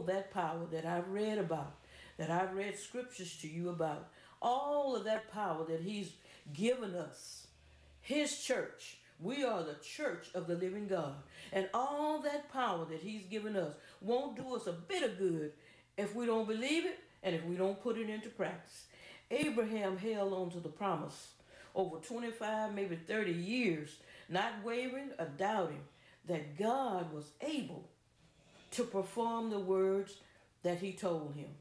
that power that I've read about, that I've read scriptures to you about, all of that power that He's given us, His church. We are the church of the living God. And all that power that He's given us won't do us a bit of good if we don't believe it and if we don't put it into practice. Abraham held on to the promise over 25, maybe 30 years, not wavering or doubting that God was able to perform the words that He told him.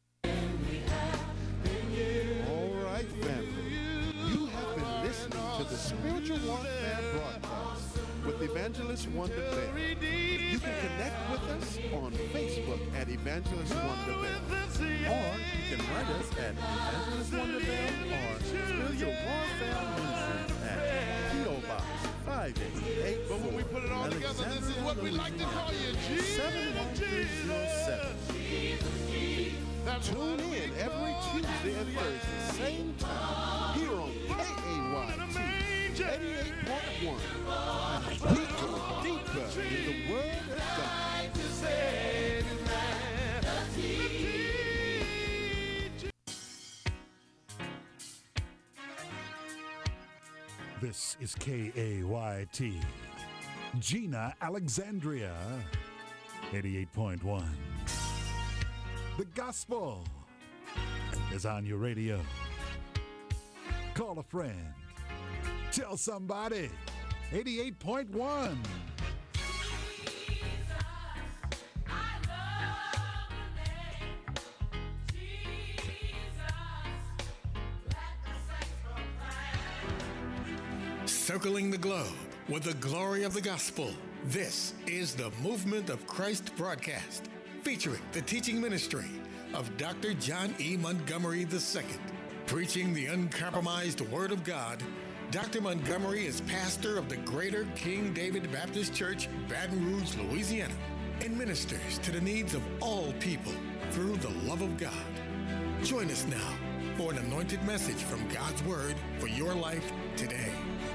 All right, family. You have been listening to the Spiritual Warfare Broadcast with Evangelist Wonder Bell. You can connect with us on Facebook at Evangelist Wonder Bell. Or you can write us at Evangelist Wonder Bell or Spiritual Warfare Ministries at P.O. Box 5884. But when we put it all together, this is what we like to call you, Jesus. 71307. Tune in every Tuesday and Thursday, same time, here on KAYT 88.1. We go deeper in the Word of God. This is KAYT, Gina, Alexandria, 88.1. The gospel is on your radio. Call a friend. Tell somebody. 88.1. Circling the globe with the glory of the gospel. This is the Movement of Christ broadcast, featuring the teaching ministry of Dr. John E. Montgomery II. Preaching the uncompromised Word of God, Dr. Montgomery is pastor of the Greater King David Baptist Church, Baton Rouge, Louisiana, and ministers to the needs of all people through the love of God. Join us now for an anointed message from God's Word for your life today.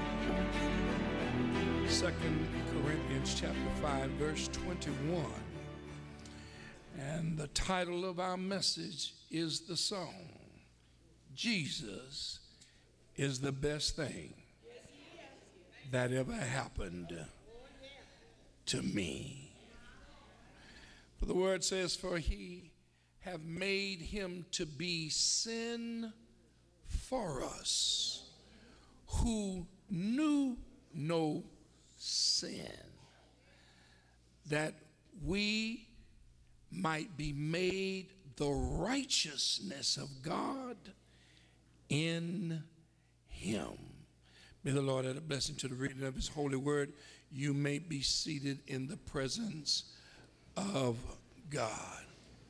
2 Corinthians chapter 5, verse 21. And the title of our message is the song, Jesus is the best thing that ever happened to me. For the word says, for he have made him to be sin for us, who knew no sin, that we might be made the righteousness of God in him. May the Lord add a blessing to the reading of his holy word. You may be seated in the presence of God.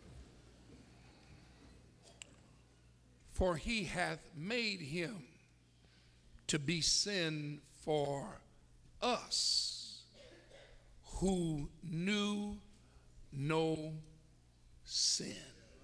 For he hath made him to be sin for us, who knew no sin.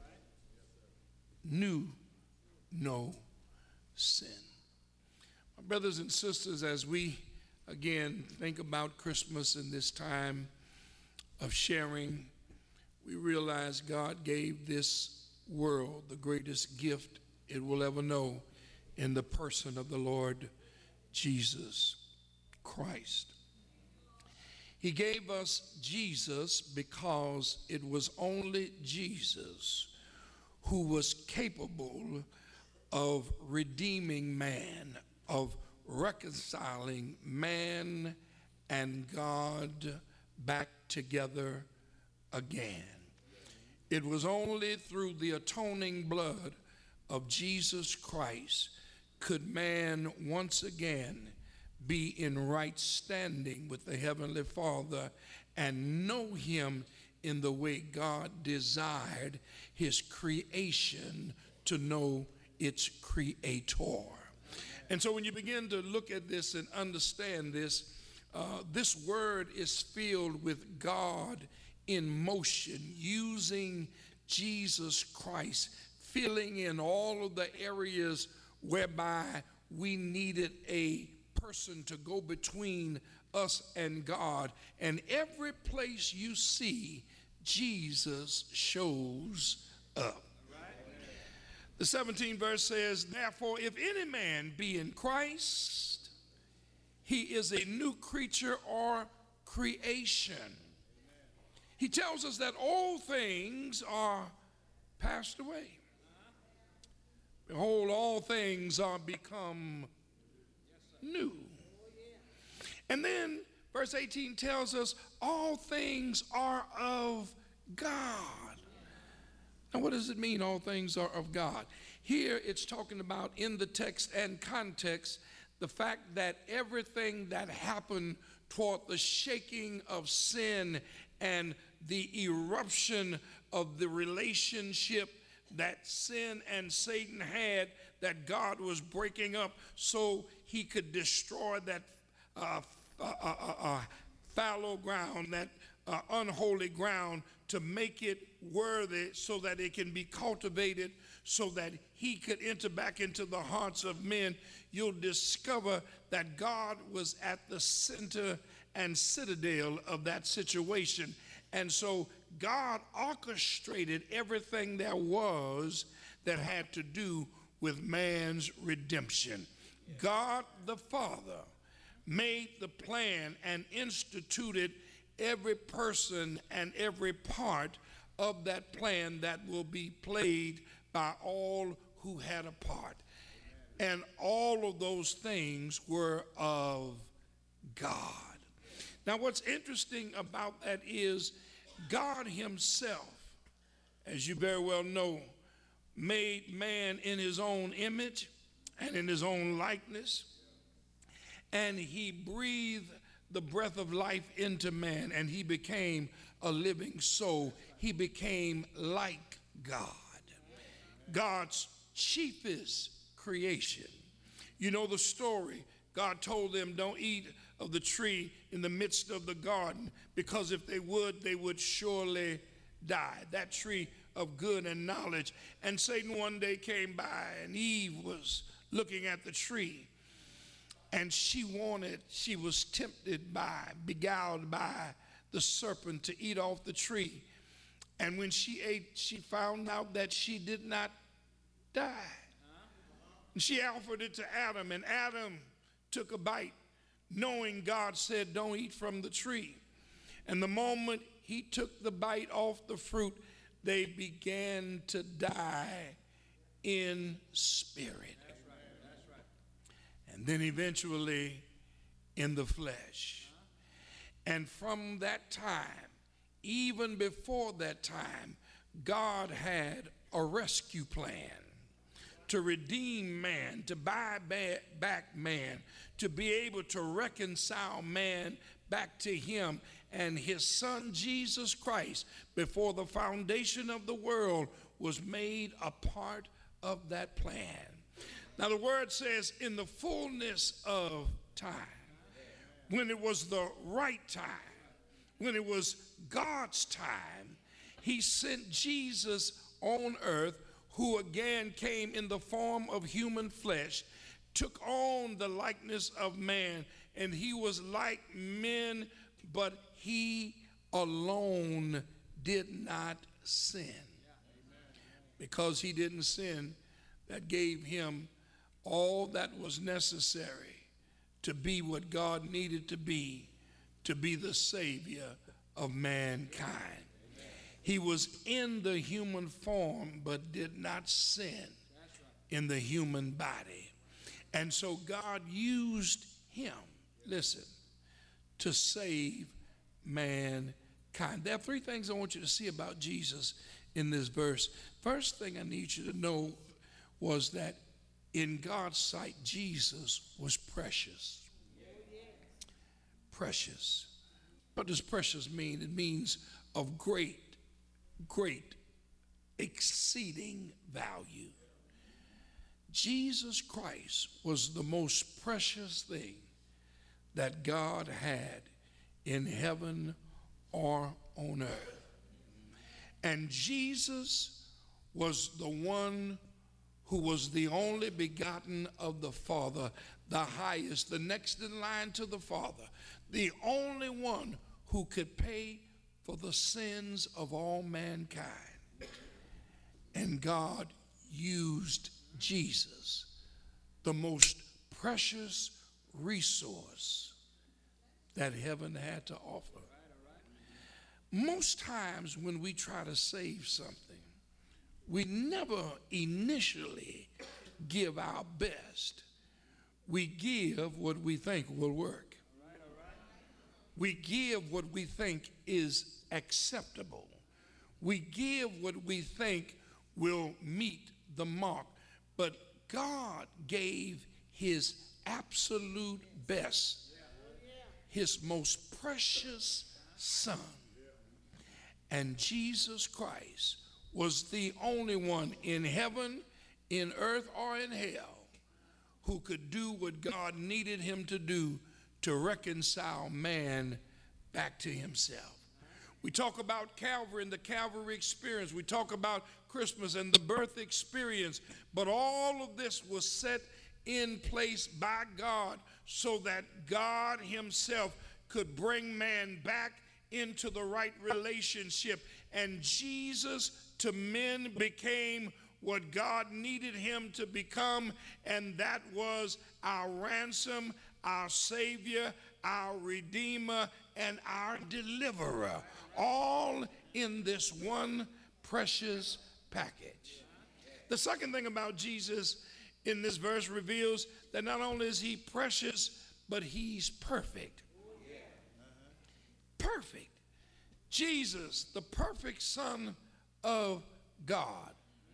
Knew no sin. My brothers and sisters, as we again think about Christmas and this time of sharing, we realize God gave this world the greatest gift it will ever know in the person of the Lord Jesus Christ. He gave us Jesus because it was only Jesus who was capable of redeeming man, of reconciling man and God back together again. It was only through the atoning blood of Jesus Christ could man once again be in right standing with the Heavenly Father and know him in the way God desired his creation to know its creator. And so when you begin to look at this and understand this, this word is filled with God in motion, using Jesus Christ, filling in all of the areas whereby we needed a person to go between us and God. And every place you see Jesus shows up. The 17th verse says, therefore, if any man be in Christ, he is a new creature or creation. He tells us that all things are passed away. Behold, all things are become new. And then verse 18 tells us all things are of God. Now, what does it mean all things are of God? Here it's talking about, in the text and context, the fact that everything that happened toward the shaking of sin and the eruption of the relationship that sin and Satan had, that God was breaking up so he could destroy that fallow ground, that unholy ground, to make it worthy so that it can be cultivated, so that he could enter back into the hearts of men. You'll discover that God was at the center and citadel of that situation. And so God orchestrated everything there was that had to do with man's redemption. God the Father made the plan and instituted every person and every part of that plan that will be played by all who had a part. And all of those things were of God. Now, what's interesting about that is God himself, as you very well know, made man in his own image and in his own likeness. And he breathed the breath of life into man, and he became a living soul. He became like God, God's chiefest creation. You know the story. God told them, don't eat of the tree in the midst of the garden, because if they would surely die. That tree of good and knowledge. And Satan one day came by, and Eve was looking at the tree, and she was tempted by, beguiled by the serpent to eat off the tree. And when she ate, she found out that she did not die. And she offered it to Adam, and Adam took a bite, knowing God said, don't eat from the tree. And the moment he took the bite off the fruit, they began to die in spirit. And then eventually in the flesh. And from that time, even before that time, God had a rescue plan to redeem man, to buy back man, to be able to reconcile man back to him. And his son Jesus Christ, before the foundation of the world, was made a part of that plan. Now the word says, in the fullness of time, when it was the right time, when it was God's time, he sent Jesus on earth, who again came in the form of human flesh, took on the likeness of man, and he was like men, but he alone did not sin. Because he didn't sin, that gave him all that was necessary to be what God needed to be the Savior of mankind. He was in the human form, but did not sin in the human body. And so God used him, listen, to save mankind. There are three things I want you to see about Jesus in this verse. First thing I need you to know was that in God's sight, Jesus was precious. Precious. What does precious mean? It means of great, exceeding value. Jesus Christ was the most precious thing that God had in heaven or on earth. And Jesus was the one who was the only begotten of the Father, the highest, the next in line to the Father, the only one who could pay for the sins of all mankind. And God used Jesus, the most precious resource that heaven had to offer. Most times when we try to save something, we never initially give our best. We give what we think will work. We give what we think is acceptable. We give what we think will meet the mark. But God gave his absolute best, his most precious son. And Jesus Christ was the only one in heaven, in earth, or in hell who could do what God needed him to do to reconcile man back to himself. We talk about Calvary and the Calvary experience. We talk about Christmas and the birth experience. But all of this was set in place by God so that God himself could bring man back into the right relationship. And Jesus to men became what God needed him to become, and that was our ransom, our Savior, our Redeemer, and our Deliverer, all in this one precious package. The second thing about Jesus in this verse reveals that not only is he precious, but he's perfect. Perfect. Jesus, the perfect Son of God.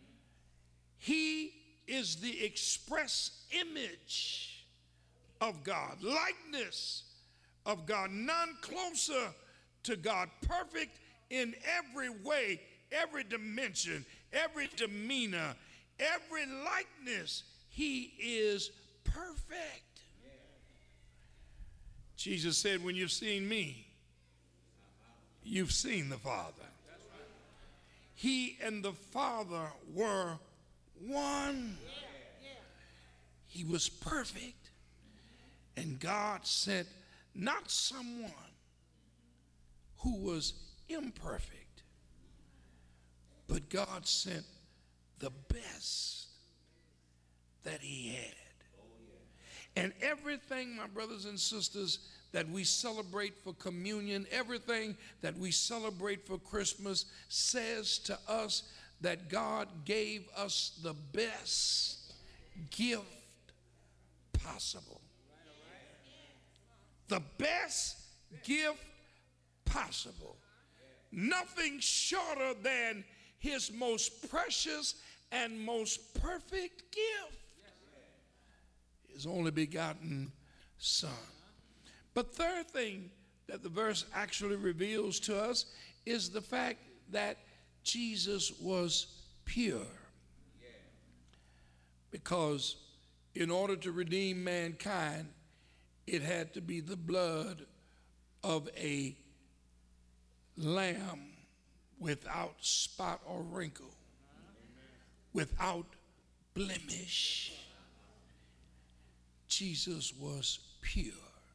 He is the express image of God, likeness of God, none closer to God, perfect in every way, every dimension, every demeanor, every likeness. He is perfect. Jesus said, when you've seen me, you've seen the Father. He and the Father were one. He was perfect. And God sent not someone who was imperfect, but God sent the best that he had. And everything, my brothers and sisters, that we celebrate for communion, everything that we celebrate for Christmas says to us that God gave us the best gift possible. The best gift possible. Nothing shorter than his most precious and most perfect gift. His only begotten Son. But third thing that the verse actually reveals to us is the fact that Jesus was pure. Because in order to redeem mankind, it had to be the blood of a lamb without spot or wrinkle, without blemish. Jesus was pure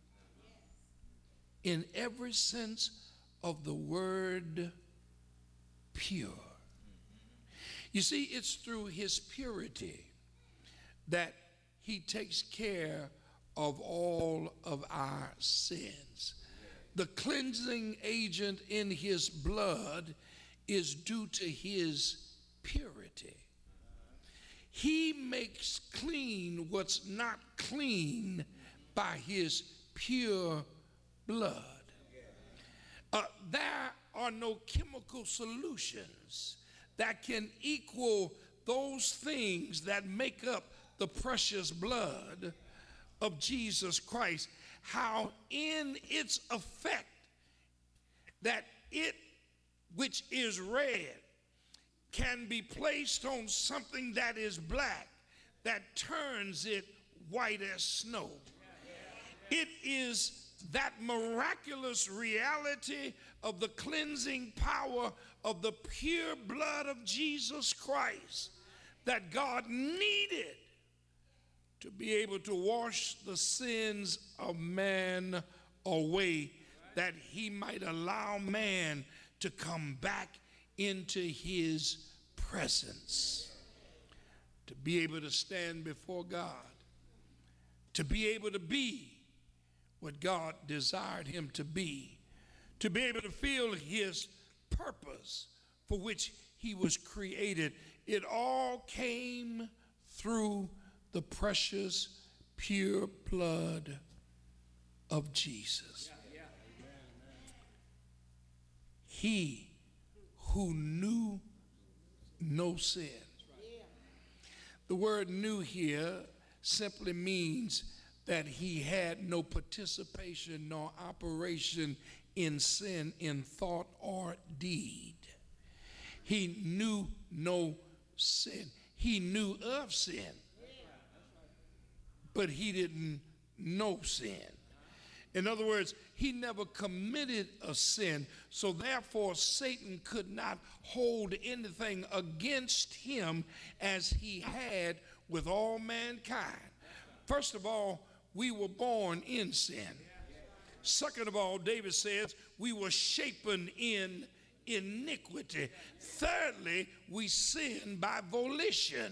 in every sense of the word pure. You see, it's through his purity that he takes care of all of our sins. The cleansing agent in his blood is due to his purity. He makes clean what's not clean by his pure blood. There are no chemical solutions that can equal those things that make up the precious blood of Jesus Christ. How in its effect that it which is red can be placed on something that is black, that turns it white as snow. It is that miraculous reality of the cleansing power of the pure blood of Jesus Christ that God needed to be able to wash the sins of man away, that he might allow man to come back into his presence, to be able to stand before God, to be able to be what God desired him to be able to feel his purpose for which he was created. It all came through the precious, pure blood of Jesus. He who knew no sin. The word "knew" here simply means that he had no participation nor operation in sin in thought or deed. He knew no sin. He knew of sin, but he didn't know sin. In other words, he never committed a sin, so therefore Satan could not hold anything against him as he had with all mankind. First of all, we were born in sin. Second of all, David says we were shapen in iniquity. Thirdly, we sinned by volition.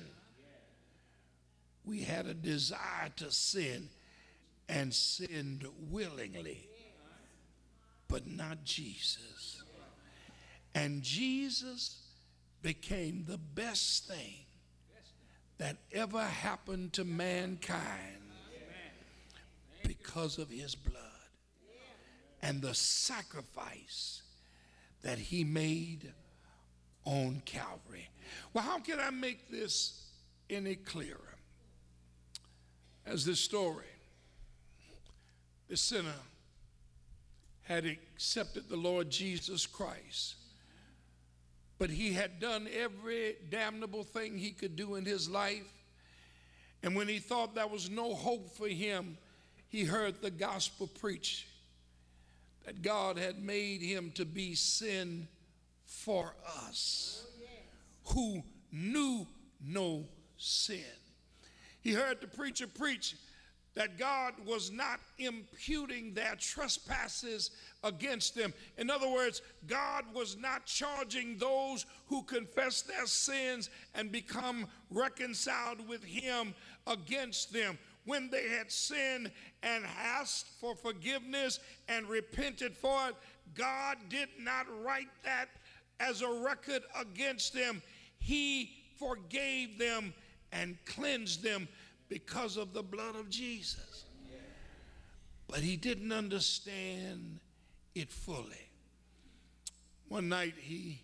We had a desire to sin and sinned willingly, but not Jesus. And Jesus became the best thing that ever happened to mankind because of his blood and the sacrifice that he made on Calvary. Well, how can I make this any clearer? As this story, the sinner had accepted the Lord Jesus Christ, but he had done every damnable thing he could do in his life. And when he thought there was no hope for him, he heard the gospel preached that God had made him to be sin for us, who knew no sin. He heard the preacher preach that God was not imputing their trespasses against them. In other words, God was not charging those who confess their sins and become reconciled with him against them. When they had sinned and asked for forgiveness and repented for it, God did not write that as a record against them. He forgave them and cleansed them because of the blood of Jesus. But he didn't understand it fully. One night he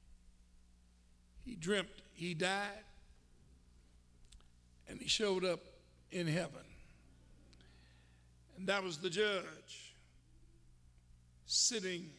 dreamt he died, and he showed up in heaven. And that was the judge sitting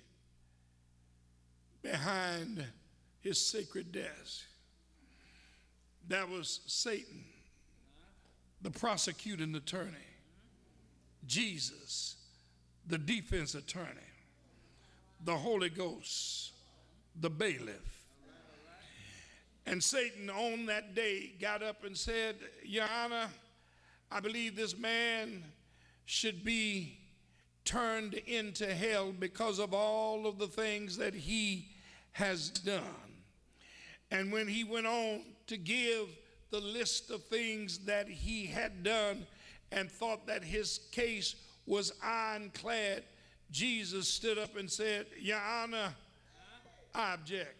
behind his sacred desk. That was Satan, the prosecuting attorney. Jesus, the defense attorney. The Holy Ghost, the bailiff. And Satan on that day got up and said, "Your Honor, I believe this man should be turned into hell because of all of the things that he has done." And when he went on to give the list of things that he had done and thought that his case was ironclad, Jesus stood up and said, "Your Honor, I object."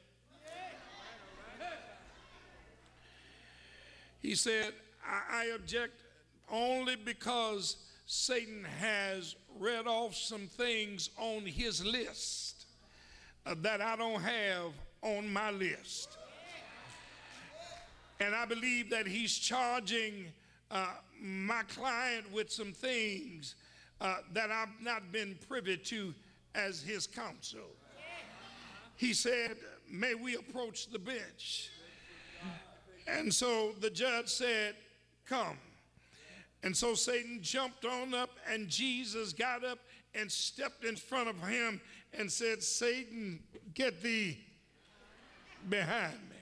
He said, I object only because Satan has read off some things on his list that I don't have on my list. And I believe that he's charging my client with some things that I've not been privy to as his counsel. He said, "May we approach the bench?" And so the judge said, "Come." And so Satan jumped on up, and Jesus got up and stepped in front of him and said, "Satan, get thee behind me."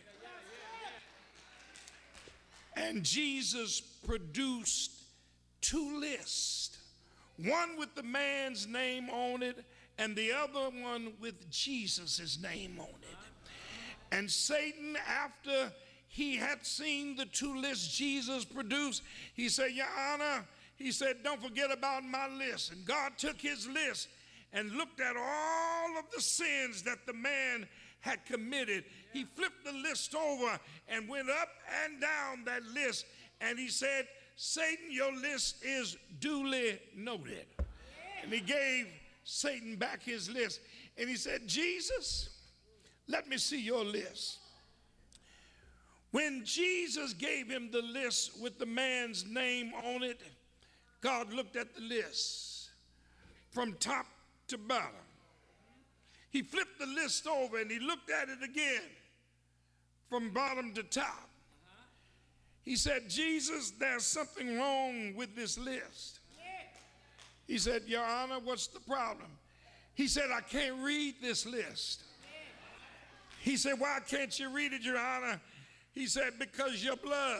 And Jesus produced two lists, one with the man's name on it and the other one with Jesus' name on it. And Satan, after he had seen the two lists Jesus produced, he said, Your Honor, he said, don't forget about my list. And God took his list and looked at all of the sins that the man had committed. He flipped the list over and went up and down that list. And he said, Satan, your list is duly noted. And he gave Satan back his list. And he said, Jesus, let me see your list. When Jesus gave him the list with the man's name on it, God looked at the list from top to bottom. He flipped the list over and he looked at it again from bottom to top. He said, Jesus, there's something wrong with this list. He said, Your Honor, what's the problem? He said, I can't read this list. He said, why can't you read it, Your Honor? He said, because your blood.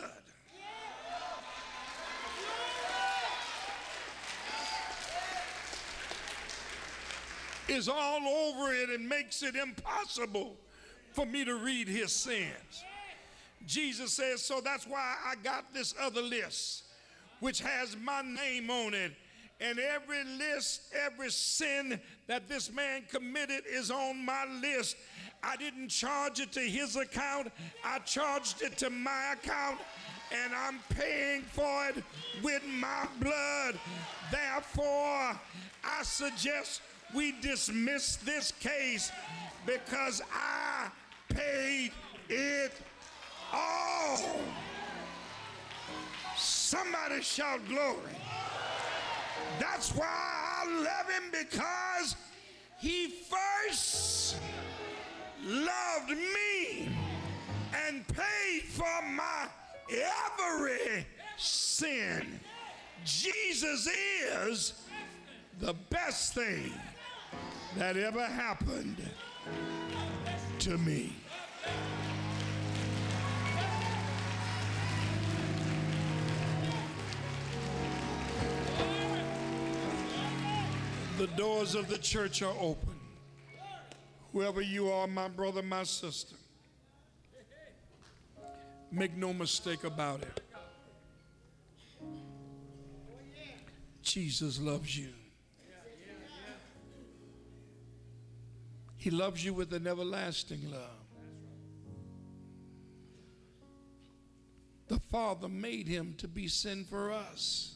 Is all over it and makes it impossible for me to read his sins. Jesus says, so that's why I got this other list, which has my name on it. And every list, every sin that this man committed is on my list. I didn't charge it to his account. I charged it to my account, and I'm paying for it with my blood. Therefore, I suggest we dismiss this case because I paid it all. Somebody shout glory. That's why I love him, because he first loved me and paid for my every sin. Jesus is the best thing that ever happened to me. The doors of the church are open. Whoever you are, my brother, my sister, make no mistake about it. Jesus loves you. He loves you with an everlasting love. The Father made him to be sin for us,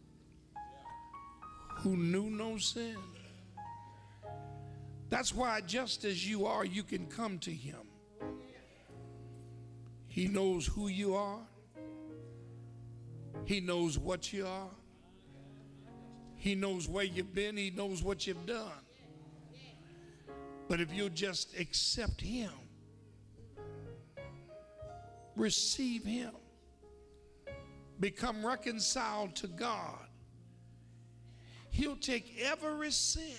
who knew no sin. That's why just as you are, you can come to him. He knows who you are. He knows what you are. He knows where you've been. He knows what you've done. But if you'll just accept him, receive him, become reconciled to God, he'll take every sin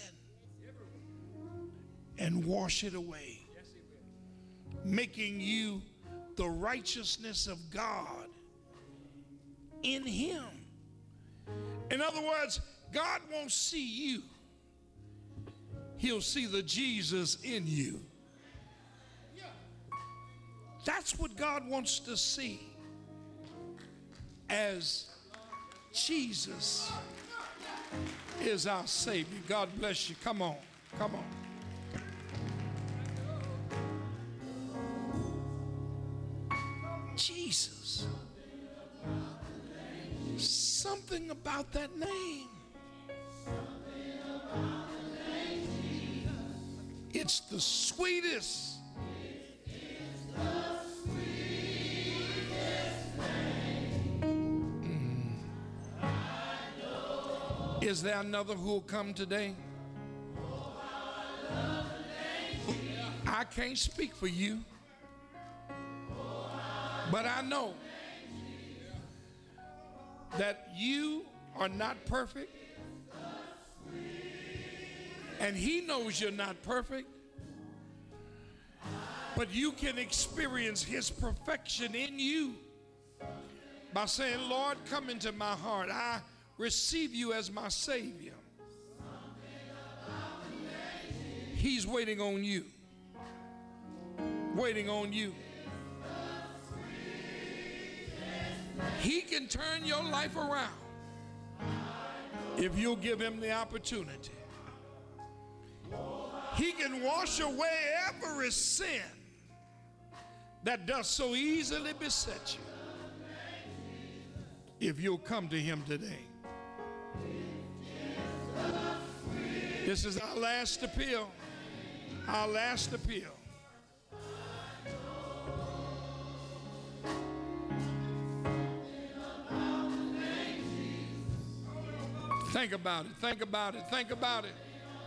and wash it away, making you the righteousness of God in him. In other words, God won't see you. He'll see the Jesus in you. That's what God wants to see, as Jesus is our Savior. God bless you. Come on. Come on. Jesus. Something about that name. It's the sweetest. Is there another who will come today? I can't speak for you, but I know that you are not perfect, and he knows you're not perfect, but you can experience his perfection in you by saying, Lord, come into my heart. I receive you as my Savior. He's waiting on you. Waiting on you. He can turn your life around if you'll give him the opportunity. He can wash away every sin that does so easily beset you if you'll come to him today. This is our last appeal. Our last appeal. Think about it. Think about it. Think about it.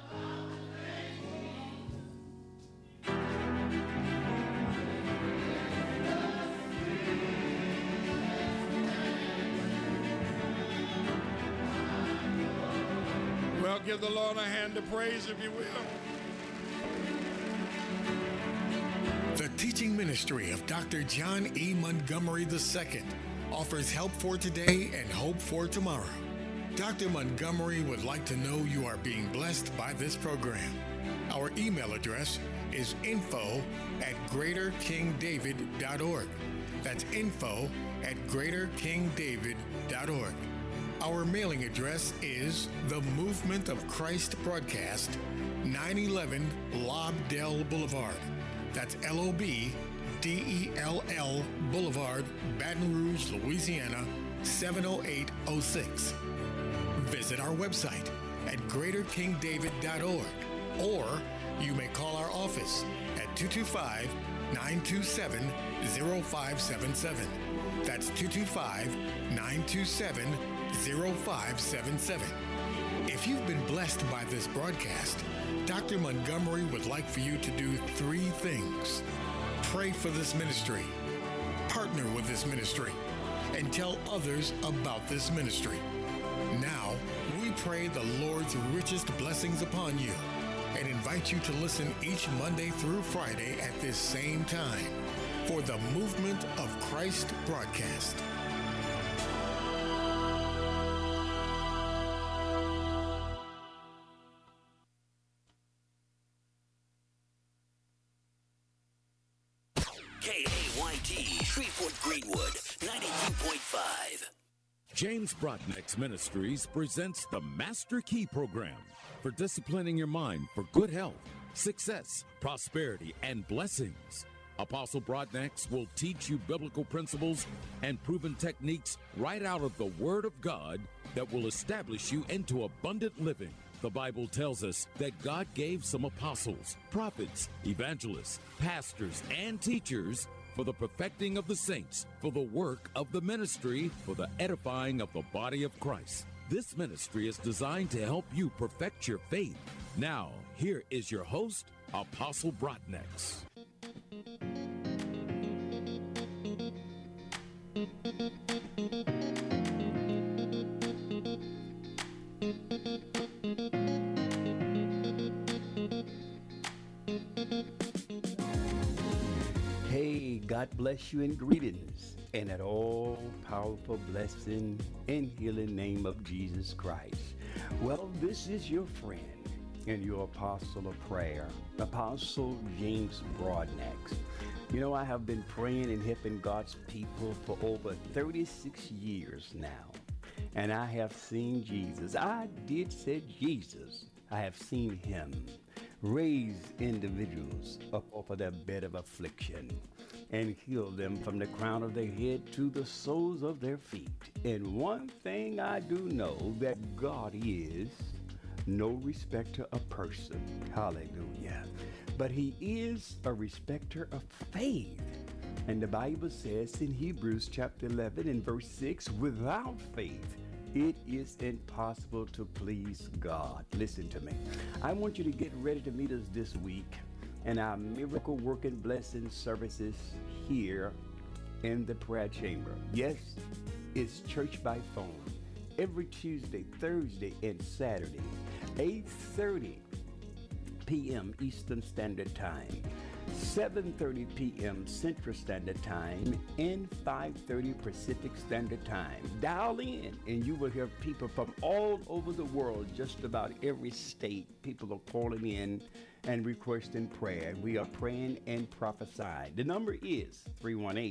Well, give the Lord a hand of praise, if you will. The teaching ministry of Dr. John E. Montgomery II offers help for today and hope for tomorrow. Dr. Montgomery would like to know you are being blessed by this program. Our email address is info@greaterkingdavid.org. That's info@greaterkingdavid.org. Our mailing address is The Movement of Christ Broadcast, 911 Lobdell Boulevard. That's LOBDELL Boulevard, Baton Rouge, Louisiana, 70806. Visit our website at greaterkingdavid.org, or you may call our office at 225-927-0577. That's 225-927-0577. If you've been blessed by this broadcast, Dr. Montgomery would like for you to do 3 things. Pray for this ministry, partner with this ministry, and tell others about this ministry. Now, we pray the Lord's richest blessings upon you and invite you to listen each Monday through Friday at this same time for the Movement of Christ broadcast. KAYT, Shreveport Greenwood, 92.5. James Broadnax Ministries presents the Master Key Program for disciplining your mind for good health, success, prosperity, and blessings. Apostle Broadnax will teach you biblical principles and proven techniques right out of the Word of God that will establish you into abundant living. The Bible tells us that God gave some apostles, prophets, evangelists, pastors, and teachers for the perfecting of the saints, for the work of the ministry, for the edifying of the body of Christ. This ministry is designed to help you perfect your faith. Now, here is your host, Apostle Broadnax. Hey, God bless you and greetings, and an all-powerful blessing and healing name of Jesus Christ. Well, this is your friend and your apostle of prayer, Apostle James Broadnax. You know, I have been praying and helping God's people for over 36 years now, and I have seen Jesus. I did say Jesus. I have seen him raise individuals up off of their bed of affliction and heal them from the crown of their head to the soles of their feet. And one thing I do know, that God is no respecter of person. Hallelujah. But he is a respecter of faith. And the Bible says in Hebrews chapter 11 and verse 6, without faith, it is impossible to please God. Listen to me. I want you to get ready to meet us this week in our miracle working blessing services here in the prayer chamber. Yes, it's church by phone every Tuesday, Thursday, and Saturday, 8:30 p.m. Eastern Standard Time, 7:30 p.m. Central Standard Time, and 5:30 Pacific Standard Time. Dial in and you will hear people from all over the world, just about every state. People are calling in and requesting prayer. We are praying and prophesying. The number is 318